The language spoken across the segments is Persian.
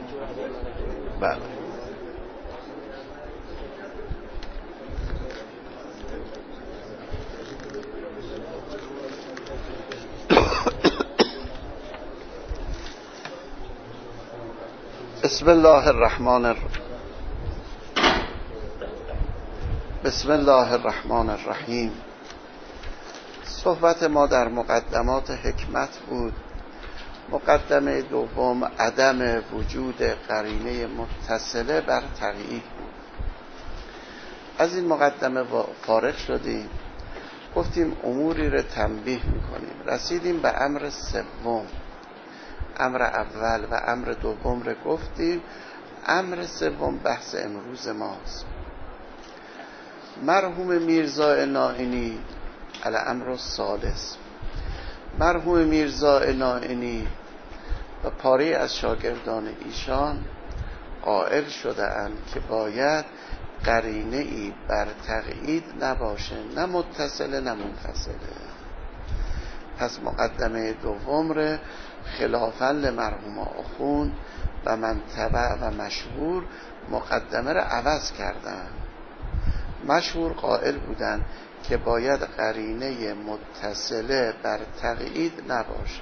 بله. بسم الله الرحمن الرحیم. صحبت ما در مقدمات حکمت بود. مقدمه دوم عدم وجود قرینه متصله بر تقیید بود. از این مقدمه فارغ شدیم، گفتیم اموری رو تنبیه میکنیم. رسیدیم به امر سوم. امر اول و امر دوم رو گفتیم. امر سوم بحث امروز ماست. مرحوم میرزا نائینی الامر الثالث. مرحوم میرزا نائینی و پاره از شاگردان ایشان قائل شده اند که باید قرینه ای بر تقیید نباشه، نه متصله نه منفصله. پس مقدمه دوم رو خلافاً لمرحوم آخوند و منتبع و مشهور مقدمه رو عوض کردن. مشهور قائل بودن که باید قرینه متصله بر تقیید نباشه.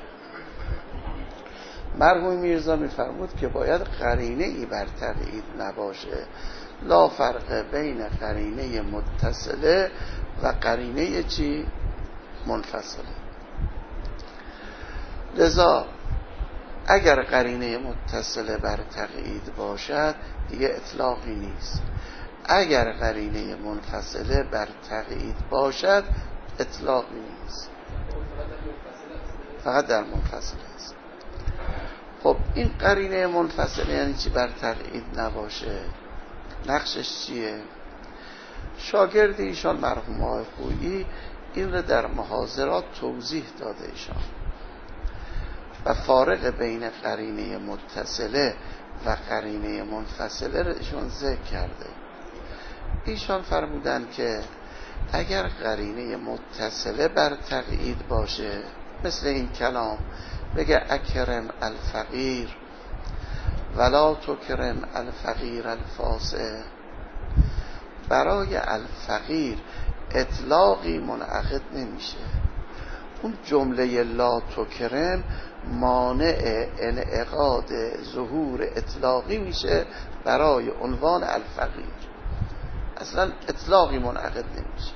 مرحوم میرزا میفرمود که باید قرینه ای بر تقیید نباشه. لا فرق بین قرینه متصله و قرینه چی؟ منفصله. لذا اگر قرینه متصله بر تقیید باشد دیگه اطلاقی نیست. اگر قرینه منفصله بر تقیید باشد اطلاقی نیست، فقط در منفصله است. خب این قرینه منفصله یعنی چی بر تقیید نباشه؟ نقشش چیه؟ شاگرد ایشان مرحوم آقای خویی این رو در محاضرات توضیح داده ایشان و فارق بین قرینه متصله و قرینه منفصله رو ایشان ذکر کرده. ایشان فرمودن که اگر قرینه متصله بر تقیید باشه، مثل این کلام بگه اکرم الفقیر ولا تکرم الفقیر الفاسق، برای الفقیر اطلاقی منعقد نمیشه. اون جمله لا تکرم مانع انعقاد ظهور اطلاقی میشه برای عنوان الفقیر. اصلا اطلاقی منعقد نمیشه.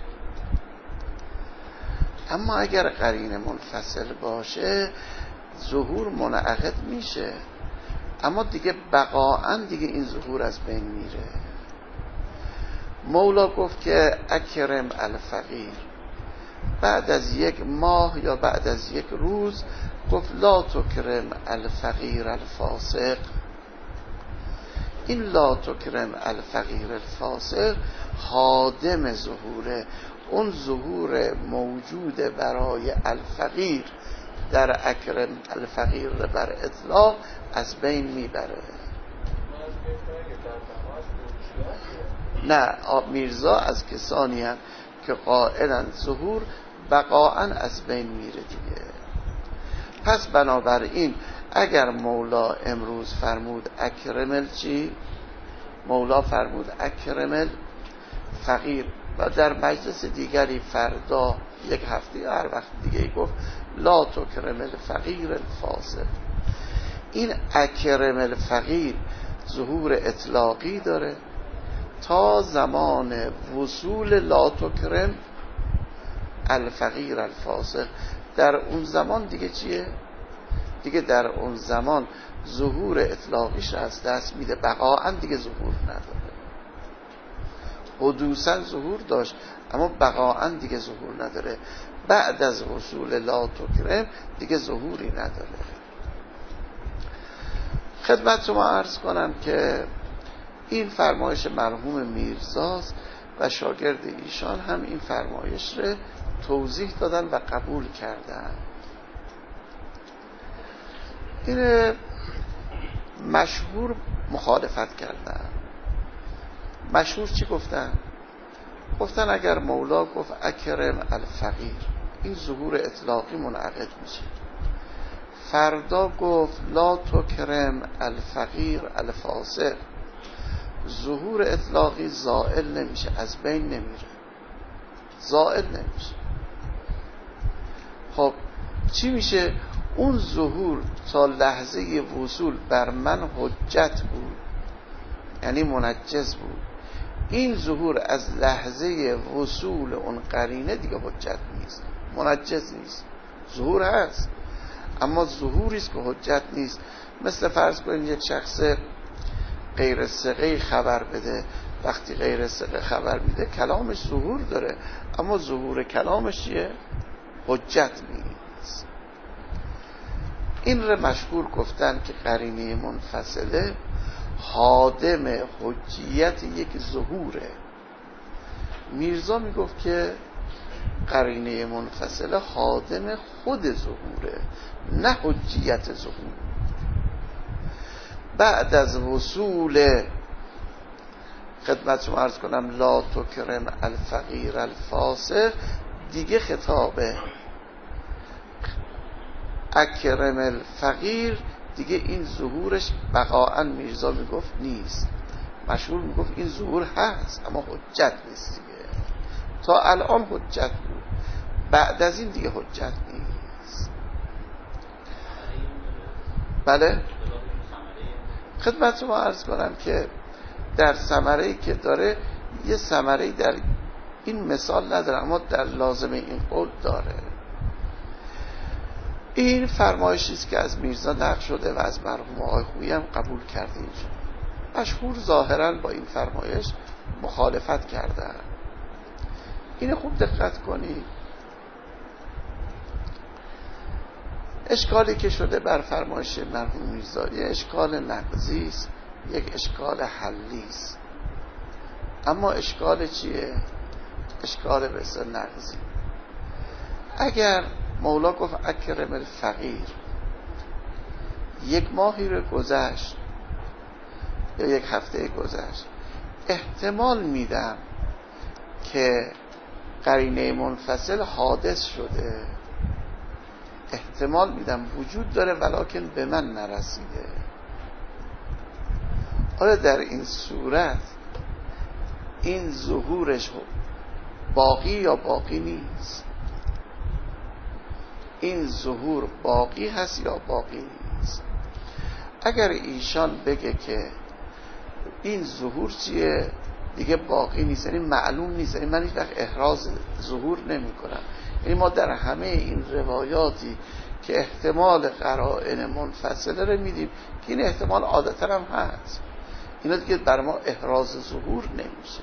اما اگر قرینه منفصل باشه ظهور منعقد میشه، اما دیگه بقاعا دیگه این ظهور از بین میره. مولا گفت که اکرم الفقیر، بعد از یک ماه یا بعد از یک روز گفت لا تکرم الفقیر الفاسق. این لا تکرم الفقیر الفاسق خادم ظهوره. اون ظهور موجود برای الفقیر در اکرم الفقیر بر اطلاق از بین میبره. نه، میرزا از کسانی هست که قائلن ظهور بقاعا از بین میره دیگه. پس بنابراین اگر مولا امروز فرمود اکرمل چی؟ مولا فرمود اکرمل فقیر و در مجلس دیگری فردا یک هفته یا هر وقت دیگه گفت لا تکرمل فقیر الفاسق. این اکرمل فقیر ظهور اطلاقی داره تا زمان وصول لا تکرم الفقیر الفاسق. در اون زمان دیگه چیه؟ دیگه در اون زمان ظهور اطلاقیش از دست میده، بقاعا دیگه ظهور نداره. حدوثا ظهور داشت اما بقاعا دیگه ظهور نداره. بعد از وصول لا تکرم دیگه ظهوری نداره. خدمت شما عرض کنم که این فرمایش مرحوم میرزاست و شاگرد ایشان هم این فرمایش رو توضیح دادن و قبول کردن. این مشهور مخالفت کردن. مشهور چی گفتن؟ گفتن اگر مولا گفت اکرم الفقیر این ظهور اطلاقی منعقد میشه. فردا گفت لا تکرم الفقیر الفاسق. ظهور اطلاقی زائل نمیشه، از بین نمیره، زائل نمیشه. خب چی میشه؟ اون ظهور تا لحظه وصول بر من حجت بود، یعنی منجز بود. این ظهور از لحظه وصول اون قرینه دیگه حجت نیست، منجز نیست. ظهور هست اما ظهوری است که حجت نیست. مثل فرض کنید یک شخص غیر ثقه خبر بده، وقتی غیر ثقه خبر میده کلامش ظهور داره، اما ظهور کلامش چیه؟ حجت نیست. این رو مشهور گفتن که قرینه منفصله خادم حجیت یک ظهوره. میرزا میگفت که قرینه منفصله خادم خود ظهوره، نه حجیت ظهور. بعد از وصول خدمت شما عرض کنم لا تکرم الفقیر الفاسق، دیگه خطابه اکرم الفقیر، دیگه این ظهورش بقاءً میرزا میگفت نیست. مشهور میگفت این ظهور هست اما حجت نیست دیگه. تا الان حجت بود، بعد از این دیگه حجت نیست. بله خدمت شما عرض کنم که در ثمره‌ای که داره، یه ثمره‌ای در این مثال نداره اما در لازمه این قول داره. این فرمایشی است که از میرزا نقل شده و از مرحوم آقای خویی هم قبول کرده. مشهور ظاهرا با این فرمایش مخالفت کردن. اینو خوب دقت کنید. اشکالی که شده بر فرمایش مرحوم میرزا یه اشکال نقضی است، یک اشکال حلی است. اما اشکال چیه؟ اشکال بسیار نقضی. اگر مولا گفت اکرم الفقیر، یک ماهی رو گذشت یا یک هفته گذشت، احتمال میدم که قرینه منفصل حادث شده، احتمال میدم وجود داره ولکن به من نرسیده. حالا در این صورت این ظهورش باقی یا باقی نیست؟ این ظهور باقی هست یا باقی نیست؟ اگر ایشان بگه که این ظهور چیه دیگه باقی نیست، یعنی معلوم نیست، یعنی من هیچ وقت احراز ظهور نمی کنم، یعنی ما در همه این روایاتی که احتمال قرائن منفصله رو میدیم که این احتمال عادتا هم هست، اینا دیگه بر ما احراز ظهور نمیشه.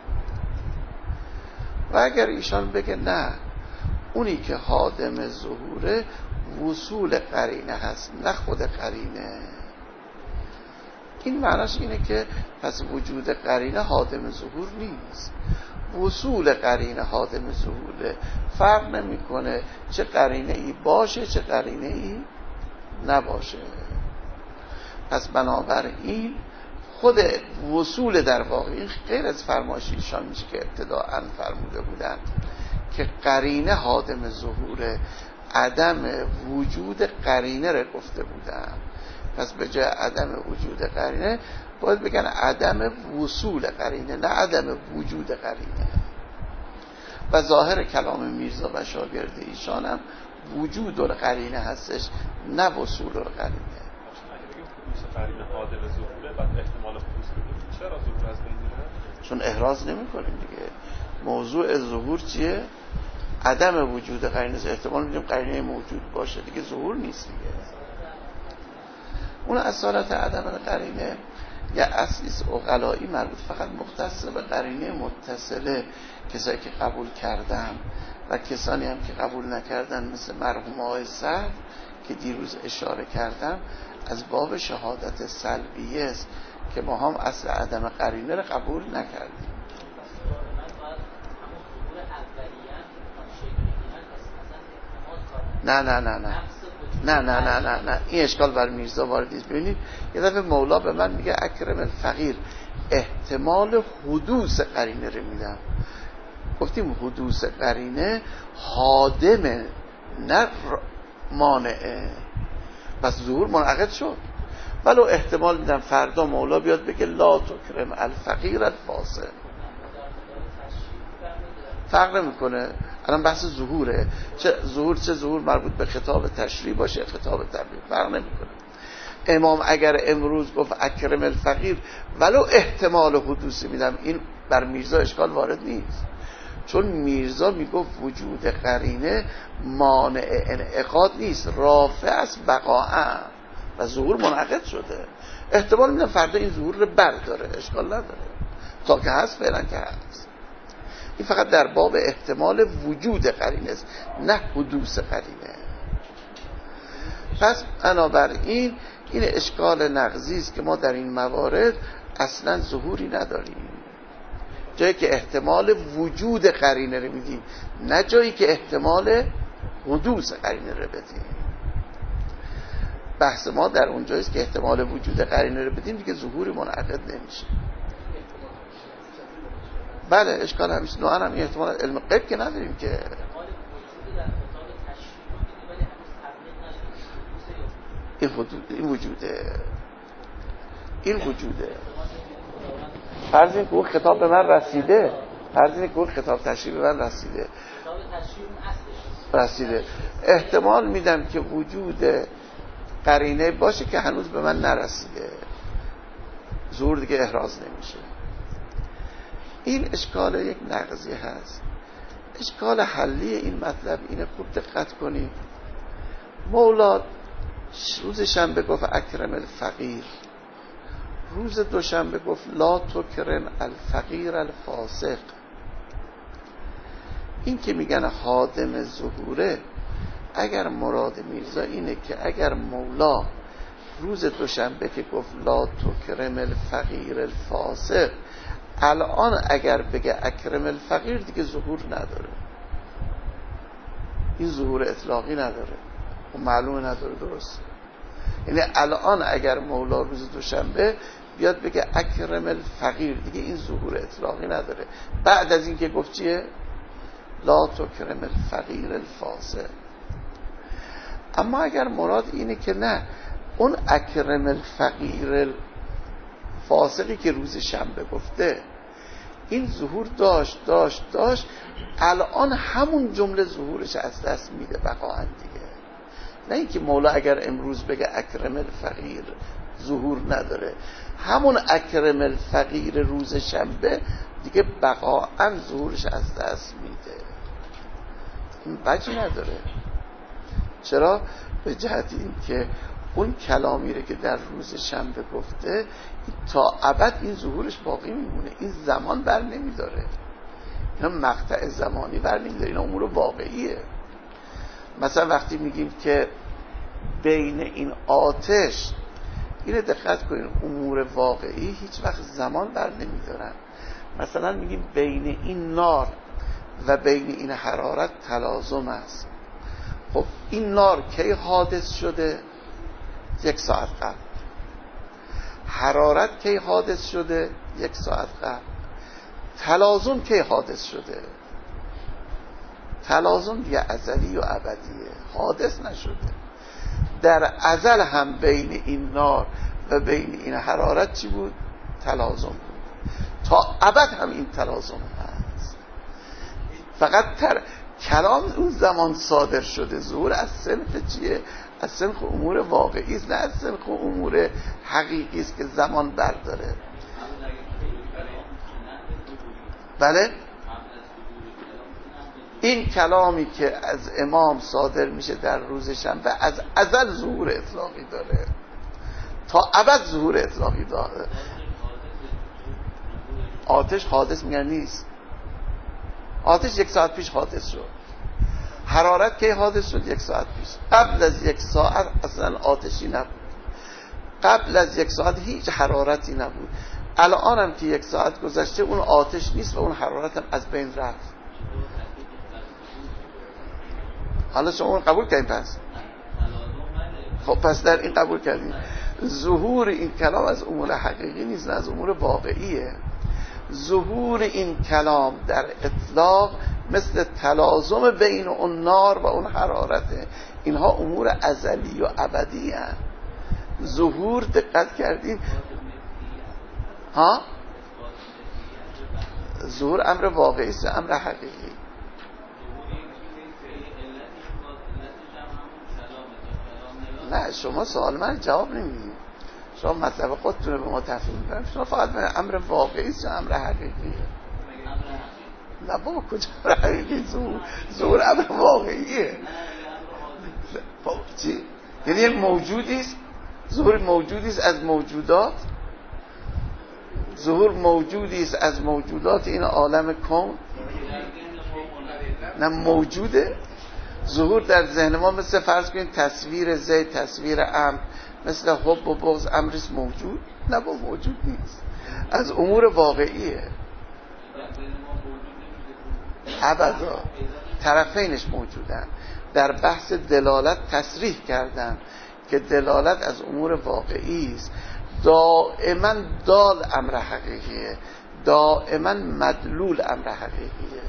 و اگر ایشان بگه نه، اونی که خادم ظهوره وصول قرینه هست نه خود قرینه، این معناش اینه که پس وجود قرینه خادم ظهور نیست، وصول قرینه خادم ظهوره. فرق نمیکنه چه قرینه ای باشه چه قرینه ای نباشه. پس بنابراین خود وصول در واقع این غیر از فرمایش ایشان میشه که ابتداءً فرموده بودن که قرینه خادم ظهوره، عدم وجود قرینه رو گفته بودن. پس به جای عدم وجود قرینه باید بگن عدم وصول قرینه، نه عدم وجود قرینه. و ظاهر کلام میرزا و شاگرد ایشان هم وجود قرینه هستش نه وصول قرینه. اگه بگیم خصوص قرینه خادم ظهوره، بعد احتمال خصوص بدیم چرا ظهور از بین میره؟ چون احراز نمی کنیم دیگه. موضوع ظهور چیه؟ عدم وجود قرینه. احتمال میدیم قرینه موجود باشه دیگه ظهور نیست دیگه. اون اصالت عدم قرینه یا اصلیس عقلایی مربوط فقط مختص به قرینه متصله. کسایی که قبول کردن و کسانی هم که قبول نکردن مثل مرحوم آقای سعد که دیروز اشاره کردم از باب شهادت سلبیه است که ما هم اصل عدم قرینه رو قبول نکردیم. نه این اشکال بر میرزا وارد نیست. ببینید یه دفعه مولا به من میگه اکرم الفقیر، احتمال حدوث قرینه رو میدم. گفتیم حدوث قرینه خادمه نه مانعه. پس ظهور منعقد شد. ولو احتمال میدم فردا مولا بیاد بگه لا تکرم الفقیر الفاسق، فرق نمیکنه. الان بحث ظهوره، چه ظهور مربوط به خطاب تشریع باشه خطاب تبلیغ، فرق نمیکنه. امام اگر امروز گفت اکرم الفقیر ولو احتمال حدوثی میدم، این بر میرزا اشکال وارد نیست، چون میرزا میگفت وجود قرینه مانع انعقاد نیست، رافع است بقاء و ظهور منعقد شده. احتمال میدم فردا این ظهور رو برداره، اشکال نداره، تا که هست فعلا که هست. این فقط در باب احتمال وجود قرینه است، نه حدوث قرینه. پس بنابراین این اشکال نقضی است که ما در این موارد اصلا ظهوری نداریم، جایی که احتمال وجود قرینه رو میدیم، نه جایی که احتمال حدوث قرینه رو بدیم. بحث ما در اون جایی است که احتمال وجود قرینه رو بدیم، دیگه ظهوری منعقد نمیشه. بله اشکال همیشه نوعا هم این احتمال علم غیب که نداریم که این وجوده. فرض این که اون خطاب به من رسیده، خطاب تشریع به من رسیده، احتمال میدم که وجود قرینه باشه که هنوز به من نرسیده، ظهور دیگه احراز نمیشه. این اشکال یک نقضی هست. اشکال حلی این مطلب اینه، خوب دقت کنید. مولا روز شنبه گفت اکرم الفقیر، روز دوشنبه گفت لا تکرم الفقیر الفاسق. این که میگن خادم ظهوره، اگر مراد میرزا اینه که اگر مولا روز دوشنبه که گفت لا تکرم الفقیر الفاسق، الان اگر بگه اکرم الفقیر دیگه ظهور نداره، این ظهور اطلاقی نداره و معلوم نداره. درست، یعنی الان اگر مولا روز دوشنبه بیاد بگه اکرم الفقیر، دیگه این ظهور اطلاقی نداره. بعد از این که گفت چیه؟ لا تکرم الفقیر الفاسق. اما اگر مراد اینه که نه، اون اکرم الفقیر الفاسقی که روز شنبه گفته این ظهور داشت، الان همون جمله ظهورش از دست میده بقاعا دیگه. نه اینکه مولا اگر امروز بگه اکرم الفقیر ظهور نداره، همون اکرم الفقیر روز شنبه دیگه بقاعا ظهورش از دست میده. این وجه نداره. چرا؟ به جهت این که اون کلامی رو که در روز شنبه گفته تا ابد این ظهورش باقی میمونه، این زمان بر نمیداره، اینا مقطع زمانی بر نمیداره، اینا امور واقعیه. مثلا وقتی میگیم که بین این آتش، اینو دقت کنین، امور واقعی هیچ وقت زمان بر نمیدارن. مثلا میگیم بین این نار و بین این حرارت تلازم است. خب این نار کی حادث شده؟ 1 ساعت قبل. حرارت کی حادث شده؟ 1 ساعت قبل. تلازم کی حادث شده؟ تلازم دیگه ازلی و ابدیه، حادث نشده. در ازل هم بین این نار و بین این حرارت چی بود؟ تلازم بود. تا ابد هم این تلازم هست. فقط کلام اون زمان صادر شده. ظهور از صنف چیه؟ از صنف امور واقعی است، نه از صنف امور حقیقی است که زمان برداره. بله؟ این کلامی که از امام صادر میشه در روز شنبه از ازل ظهور اطلاقی داره، تا ابد ظهور اطلاقی داره. آتش حادث میگن نیست. آتش 1 ساعت پیش حادث شد. حرارت که حادث شد 1 ساعت پیش. قبل از 1 ساعت اصلا آتشی نبود. قبل از 1 ساعت هیچ حرارتی نبود. الان هم که 1 ساعت گذشته اون آتش نیست و اون حرارت هم از بین رفت. حالا شما اون قبول کردین؟ پس در این قبول کردین ظهور این کلام از امور حقیقی نیست، نه از امور واقعیه. ظهور این کلام در اطلاق مثل تلازم بین اون نار و اون حرارته. اینها امور ازلی و ابدی هست. ظهور دقت کردین ها؟ ظهور امر واقعی است، امر حقیقی. نه شما سوال من جواب نمیدید، شما مطلب خودتون رو به ما تفسیر می‌کنید. شما فقط به امر واقعی است، امر حقیقیه. نه بابا کجا امر حقیقی؟ ظهور امر واقعیه. چی؟ یعنی یک موجودی است، ظهور موجودی است از موجودات، ظهور موجودی است از موجودات این عالم کون. نه موجوده. ظهور در ذهن ما مثل فرض کنید تصویر زید، تصویر امر، مثل حب و بغض، امرش موجود؟ نه با موجود نیست، از امور واقعیه. ابدا طرفینش موجودن. در بحث دلالت تصریح کردن که دلالت از امور واقعی است. دائما دال امر حقیقیه، دائما مدلول امر حقیقیه.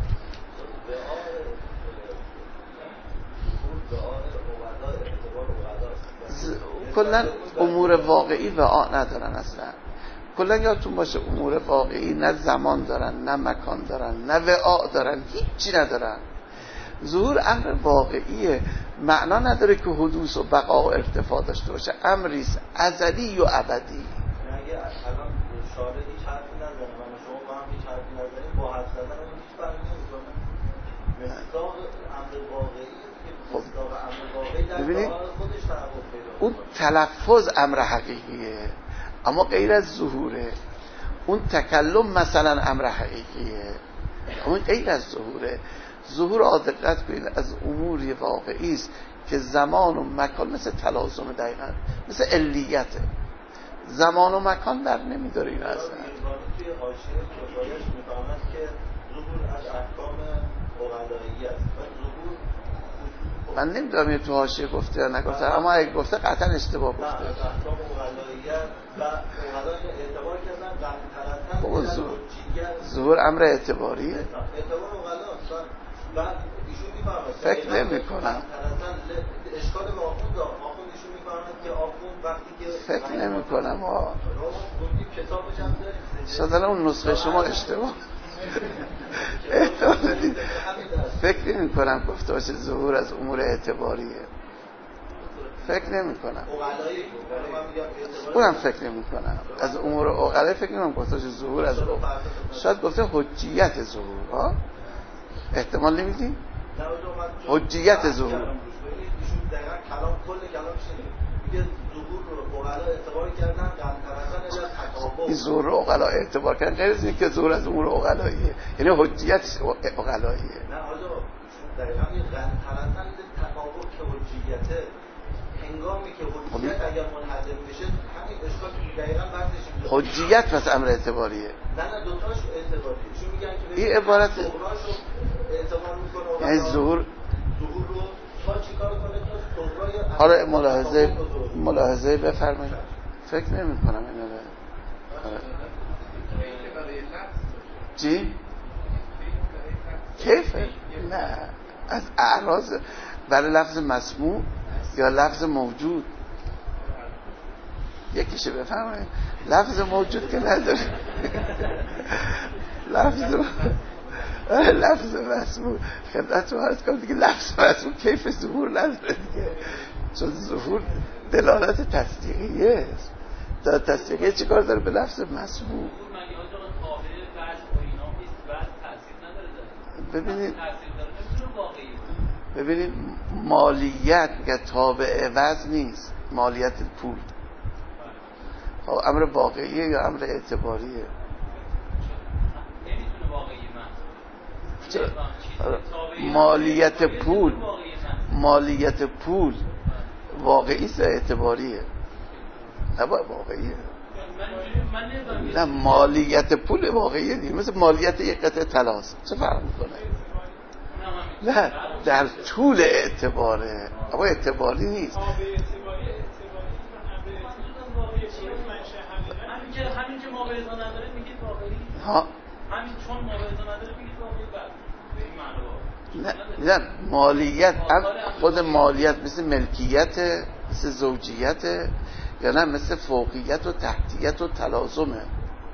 کلا امور واقعی وعا ندارن اصلا. کلا یادتون باشه امور واقعی نه زمان دارن، نه مکان دارن، نه وعا دارن، هیچی ندارن. ظهور امر واقعیه، معنا نداره که حدوث و بقا و ارتفاع داشته باشه. امری است ازلی و ابدی. اگه الان شارع هیچ حرفی نزنه و شما با هم هیچ حرفی نزنید، با حرف زدن اون هیچ فرقی نمی‌کنه. مصداق امر واقعی که مصداق امر واقعی در واقع خودش تحقق پیدا کنه. اون تلفظ امر حقیقیه اما غیر از ظهوره. اون تکلم مثلا امر حقیقیه اما غیر از ظهوره. ظهور دقت کنید از اموری واقعی است که زمان و مکان مثل تلازم، دقیقاً مثل علیته. زمان و مکان در نمیداره این اصلا. توی حاشیه کفایش میفهمد که ظهور از احکام اقلایی است و ظهور من نمیدونم تو حاشیه گفته یا نگفته، اما اگه گفته قطعا اشتباه گفته. از احکام اقلایی و اقلایی اعتبار کردن غلط‌تر ظهور امر اعتباریه. اعتبار اقلاست و ایشون میفهمد فکر نمی کنم اشکال به آخوند ایشون میفهمد که آخوند وقتی که فکر نمی کنم کتابش هم داریم شدن اون نسخه شما اشتباه. فکر نمی کنم گفته باشه ظهور از امور اعتباریه. فکر نمی کنم اونم فکر نمی کنم از امور اقلایی فکر نمی کنم گفته باشه ظهور از امور. شاید گفته حجیت ظهور ها، احتمال نمیدیم حجیت ظهور. ایشون دقیقا کلام کل کلامش میگه ظهور رو اقلا اعتبار کردن قلطرزن تطابق. این ظهور رو اقلا اعتبار کردن غیر از این که ظهور از امور اقلاییه، یعنی حجیت اقلاییه. نه آجا دقیقا این قلطرزن تطابق که حجیته، هنگامی که حجیت اگر منحدم بشه همین اشکال دقیقا بحثش حجیت پس امر اعتباریه. نه دوتاش اعتباریه. چون میگن که این عبارت اعتبار میکنه یعنی ظهور رو تا چیکار کنه تا حالا ملاحظه بفرمایید. فکر نمی کنم اینو به چی؟ کیفه؟ نه از اعراض برای لفظ مسموع یا لفظ موجود یکیشه بفرمایید. لفظ موجود که نداره. لفظ مسموع خدمت رو عرض کنم دیگه، لفظ مسموع کیف ظهور نداره دیگه، چون ظهور دلالت تصدیقیه است. تصدیقیه چی کار داره به لفظ مسموع؟ ببینید مالیت میگه تابع عوض نیست، مالیت پول امر واقعیه یا امر اعتباریه؟ مالیت پول واقعی است اعتباریه؟ نه واقعیه. نه مالیت پول واقعیه دیگه، مثل مالیت یک قطعه طلاست. چه فرق میکنه؟ نه در طول اعتباره اما اعتباری نیست. همین که مابعضا نداره میگید واقعی. ها همین چون مابعضا نداره میگید واقعی. بعد نه مالیت خود مالیت مثل ملکیت، مثل زوجیت، یا نه مثل فوقیت و تحتیت و تلازمه.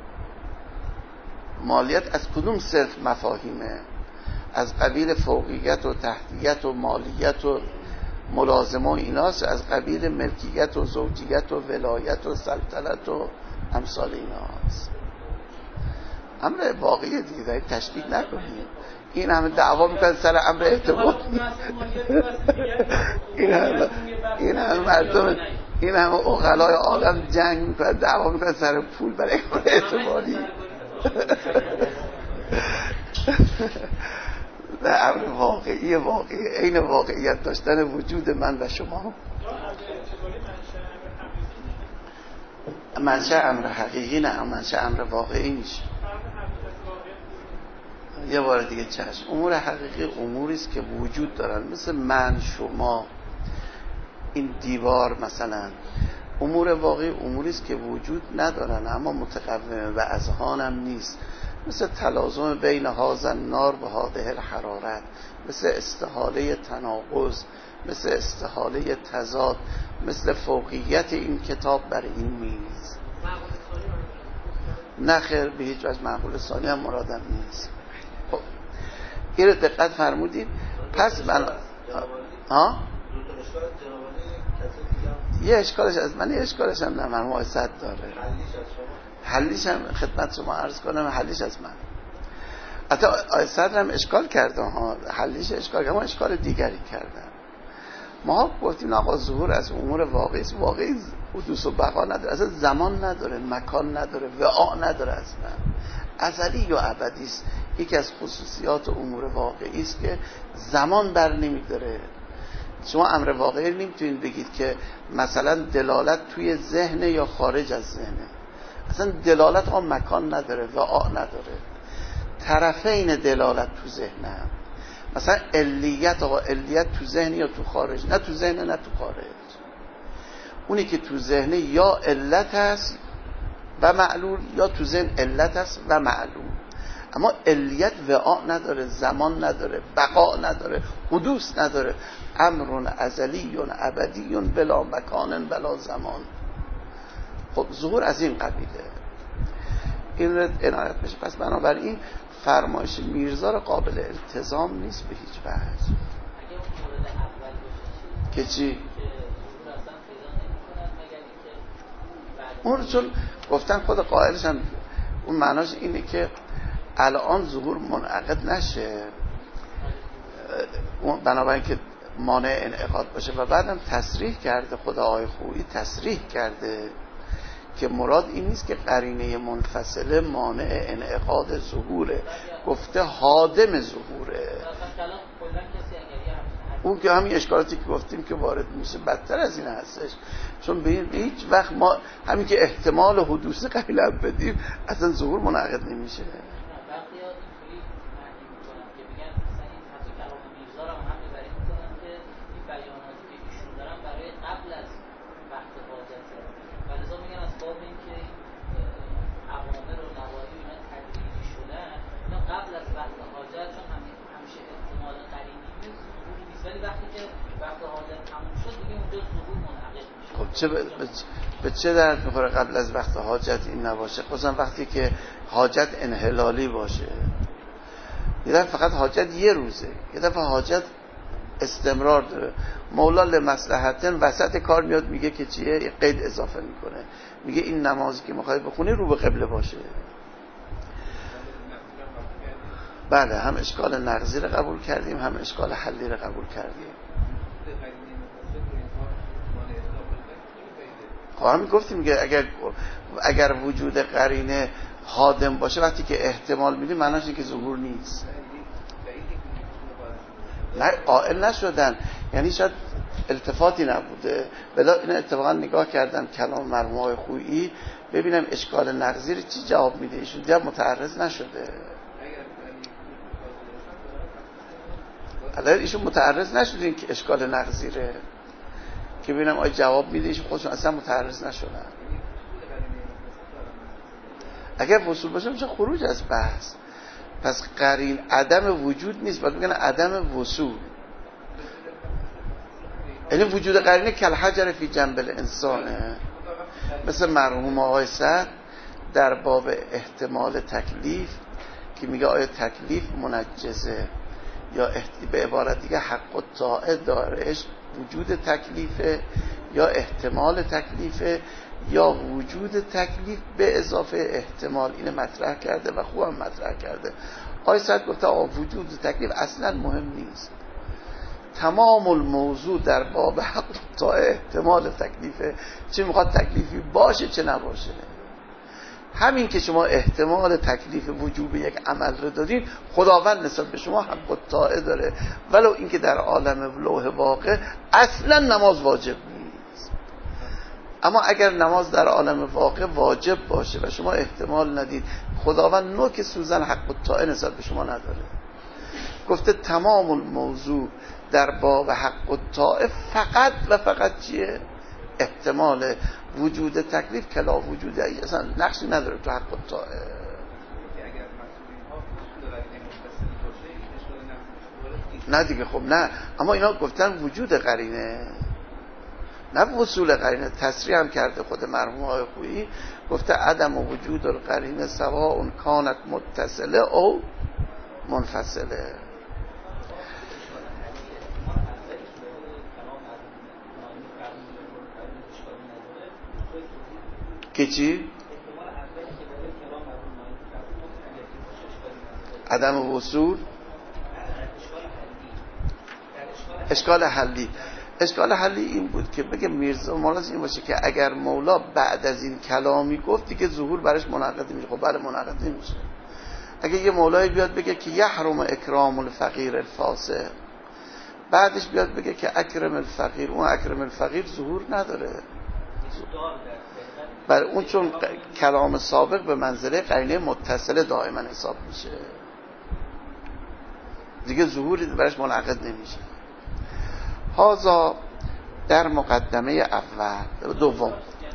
مالیت از کدوم صرف مفاهیمه؟ از قبیل فوقیت و تحتیت و مالیت و ملازمه و ایناست، از قبیل ملکیت و زوجیت و ولایت و سلطنت و امثال ایناست. امر واقعی دیگه، تشکیک نکنید. این همه دعوا میکنن سر امر اعتبار، این همه مردم، این همه عقلای عالم جنگ میکنن، دعوا میکنن سر پول برای امر اعتباری. نه، امر واقعی عین واقعیت داشتن وجود من و شما. منشأ امر حقیقی نه، منشأ امر واقعی نیست. یه بار دیگه چشم، امور حقیقی اموری است که وجود دارن، مثل من، شما، این دیوار مثلا. امور واقعی اموری است که وجود ندارن اما متقومه و اذهان هم نیست، مثل تلازم بین هذا النار و هذه الحرارت، مثل استحاله تناقض، مثل استحاله تضاد، مثل فوقیت این کتاب بر این میز. نه خیر، به هیچ وجه معقول ثانی هم مرادم نیست. خب این رو دقت فرمودید. پس من یه اشکالش از من، یه اشکالش هم نه مرحوم آقای صد داره. حلیش هم خدمت شما عرض کنم، حلیش از من. حتی آقای صدر هم اشکال کرده ها، حلیش اشکال کرده، ما اشکال دیگری کردن. ما گفتیم آقا ظهور از امور واقعی است، واقعی حدوث و بقا نداره، اصلا زمان نداره، مکان نداره، وعاء نداره، اصلا ازلی و ابدی است. یکی از خصوصیات امور واقعی است که زمان بر نمیداره. شما امر واقعی نمیتونید بگید که مثلا دلالت توی ذهن یا خارج از ذهنه. اصلا دلالت آن مکان نداره، وعاء نداره. طرفین دلالت تو ذهنه، مثلا علیت، آقا علیت تو ذهن یا تو خارج؟ نه تو ذهن نه تو خارج. اونی که تو ذهن یا علت هست و معلول، یا تو ذهن علت هست و معلول. اما علیت وعاء نداره، زمان نداره، بقا نداره، حدوث نداره. امر ازلی ابدی بلا مکان بلا زمان. خب ظهور از این قبیله، این رو عنایت بشه. پس بنابراین فرمایش میرزا رو قابل التزام نیست به هیچ وجه. که چی؟ اون چون گفتن خود قائلش هم اون معناش اینه که الان ظهور منعقد نشه، بنابراین که مانع انعقاد باشه. و بعدم تصریح کرده، خود آقای خویی تصریح کرده که مراد این نیست که قرینه منفصله مانع انعقاد ظهوره، گفته حادم ظهوره. اون که همین اشکالاتی که گفتیم که وارد میشه بدتر از این هستش، چون به هیچ وقت ما همین که احتمال حدوث قبیله بدیم اصلا ظهور منعقد نمیشه. خب به چه درد میخوره قبل از وقت حاجت این نباشه؟ خصوصا وقتی که حاجت انحلالی باشه. یه دفعه فقط حاجت یه روزه، یه دفعه حاجت استمرار داره. مولا لمصلحتن وسط کار میاد میگه که چیه، یه قید اضافه میکنه، میگه این نمازی که میخوای بخونی رو به قبله باشه. بله، هم اشکال نقضی رو قبول کردیم، هم اشکال حلی رو قبول کردیم. خب همین گفتیم که اگر وجود قرینه حادم باشه، وقتی که احتمال میدیم معناش اینه که ظهور نیست. نه قائل نشدن، یعنی شاید التفاتی نبوده. بلا این اتفاقا نگاه کردم کلام مرحوم آقای خویی ببینم اشکال نقضی رو چی جواب میده. ایشون دیگه متعرض نشده. الان ایشون متعرض نشدین که اشکال نقضی ره که ببینم آیا جواب میده. ایشون خودشون اصلا متعرض نشدن. اگر وصول باشه میشه خروج از بحث. پس قرین عدم وجود نیست، باید بگن عدم وصول. یعنی وجود قرینه کالحجر فی جنب الانسانه. مثل مرحوم آقای سعد در باب احتمال تکلیف که میگه آیا تکلیف منجزه یا به عبارت دیگه حق الطاعه دارش وجود تکلیفه یا احتمال تکلیفه یا وجود تکلیف به اضافه احتمال. اینه مطرح کرده و خوبم مطرح کرده. آقای سعد گفته وجود تکلیف اصلا مهم نیست، تمام الموضوع در باب حق الطاعه احتمال تکلیفه، چه میخواد تکلیفی باشه چه نباشه. همین که شما احتمال تکلیف وجوب یک عمل رو دارین، خداوند نسبت به شما حق الطاعه داره، ولو اینکه در عالم لوح واقع اصلا نماز واجب نیست. اما اگر نماز در عالم واقع واجب باشه و شما احتمال ندید، خداوند نوک سوزن حق الطاعه نسبت به شما نداره. گفته تمام الموضوع در باب حق الطاعه فقط و فقط چیه؟ احتمال وجود تکلیف کلا وجود اصلا نقشی نداره تو حق الطاعه. نه دیگه، خب نه، اما اینا گفتن وجود قرینه نه وصول قرینه. تصریح هم کرده خود مرحوم آقای خویی، گفته عدم وجود القرینه سواء کانت متصله او منفصله. که چی؟ عدم وصول، اشکال حلی. اشکال حلی این بود که بگه میرزا مولانا این باشه که اگر مولا بعد از این کلامی گفت دیگه ظهور برش منعقد میشه. خب بله منعقد نمیشه. اگه یه مولای بیاد بگه که یحرم اکرام الفقیر الفاسق، بعدش بیاد بگه که اکرم الفقیر، اون اکرم الفقیر ظهور نداره. برای اون چون کلام سابق به منزله قرینه متصله دائما حساب میشه، دیگه ظهوری برش منعقد نمیشه. هذا در مقدمه اول. دوم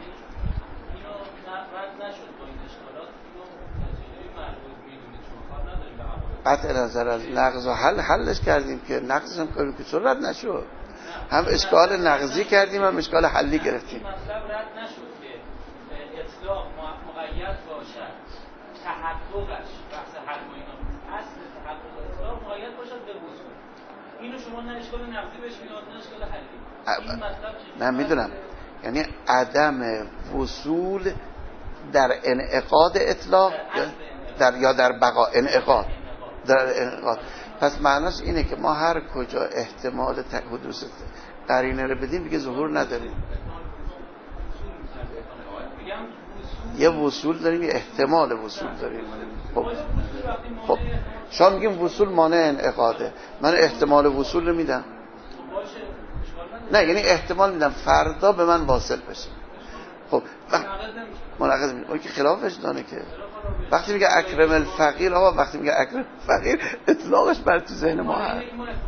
قطع نظر از نقض و حلش کردیم که نقضش هم کاریم که چون رد نشد، هم اشکال نقضی کردیم هم اشکال حلی گرفتیم. مطلب رد نشد که اطلاق مقید باشد، تحققش بحث حل و اینا، اصل تحقق اطلاق مقید باشد به وصول. اینو شما نه اشکال نقضی بهش میدید نه اشکال حلی. این مطلب چیه؟ نه میدونم، یعنی عدم وصول در انعقاد اطلاق یا در بقا انعقاد، در انعقاد. پس معناش اینه که ما هر کجا احتمال حدوث قرینه رو بدیم دیگه ظهور نداریم. یه وصول داریم، یه احتمال وصول داریم. خب شما میگیم وصول مانع انعقاده، من احتمال وصول رو میدم. نه یعنی احتمال میدم فردا به من واصل بشه. خب منعقد میشه. اون که خلافش دانه که وقتی میگه اکرم الفقیر، وقتی میگه اکرم الفقیر اطلاقش بر تو ذهن ما هست.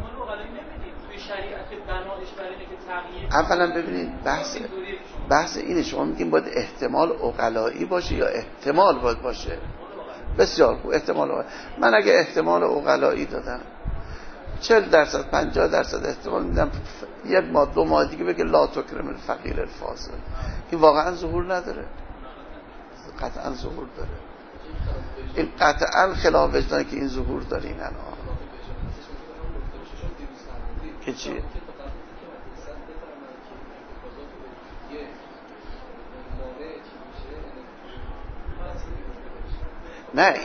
اولا ببینید بحث اینه، شما میگیم باید احتمال عقلایی باشه یا احتمال باید باشه. بسیار خوب، احتمال عقلایی. من اگه احتمال عقلایی دادم 40% 50% احتمال میدم یک ماه 2 ماه دیگه بگه لا تکرم الفقیر الفاسق، این واقعا ظهور نداره؟ قطعا ظهور داره. این قطعا خلاف وجدانه که این ظهور داره. این الان که چیه؟ نه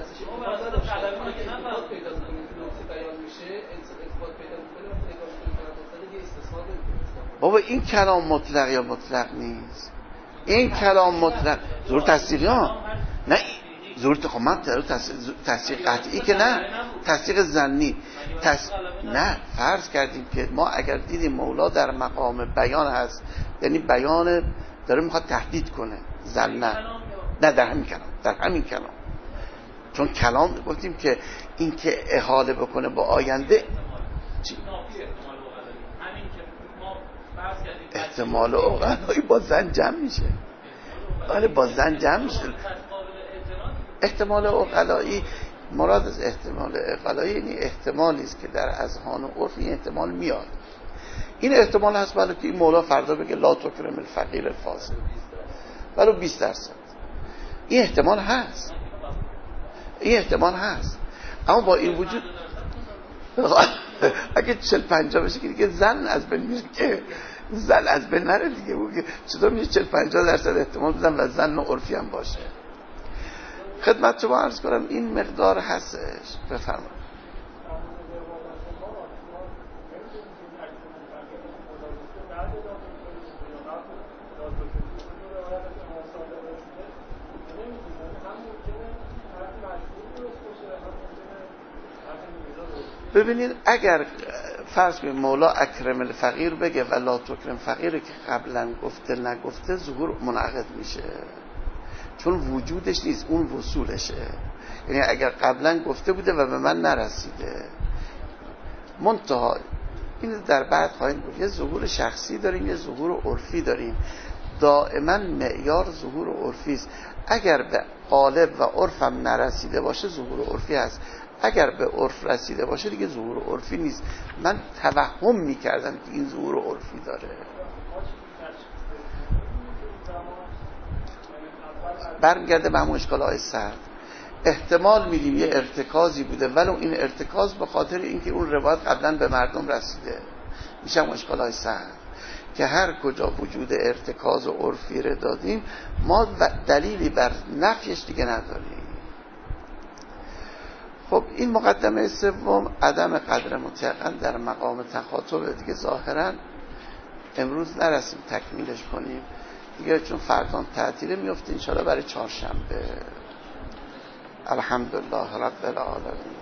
بابا این کلام مطلق یا مطلق نیست. این کلام مطلق ظهور تصدیقی ها نه ظهور خب تصدیق قطعی که نه، تصدیق ظنی نه. فرض کردیم که ما اگر دیدیم مولا در مقام بیان هست، یعنی بیان داره میخواد تهدید کنه، ظنن نه در همین کلام چون کلام گفتیم که این که احاله بکنه با آینده چی؟ احتمال عقلایی با زن جمع میشه. بله با زن جمع میشه. احتمال عقلایی مراد از احتمال اقلایی یعنی احتمالی است که در اذهان و عرف این احتمال میاد. این احتمال هست ولی که این مولا فردا بگه لا تکرم الفقیر الفاضل ولو 20%. این احتمال هست، این احتمال هست، اما با این وجود اگه 40-50 بشه که دیگه زن از بین میره، که زن از بین نره دیگه. چطور میشه 40-50% احتمال بدم و زن و عرفی هم باشه؟ خدمت شما عرض کنم این مقدار هستش. بفرمایید. ببینید اگر فرض کنید مولا اکرم الفقیر بگه و لا تکرم فقیر که قبلا گفته نگفته، ظهور منعقد میشه، چون وجودش نیست، اون وصولشه. یعنی اگر قبلا گفته بوده و به من نرسیده، منتها این در بعد خواهیم گفت یه ظهور شخصی داریم، یه ظهور عرفی داریم. دائما معیار ظهور عرفی است. اگر به قالب و عرف هم نرسیده باشه ظهور عرفی هست، اگر به عرف رسیده باشه دیگه ظهور عرفی نیست. من توهم میکردم که این ظهور عرفی داره. برمیگرده به همون اشکال‌های سرد. احتمال میدیم یه ارتکازی بوده ولو این ارتکاز به خاطر اینکه اون روایت قبلا به مردم رسیده، میشه همون اشکال‌های سرد که هر کجا وجود ارتکاز و عرفی رو دادیم ما دلیلی بر نفیش دیگه نداریم. خب این مقدمه سوم عدم قدر مطلقاً در مقام تخاطب دیگه ظاهراً امروز نرسیم تکمیلش کنیم دیگه، چون فردا تعطیله میفته انشاءالله برای چهارشنبه. الحمدلله رب العالمین.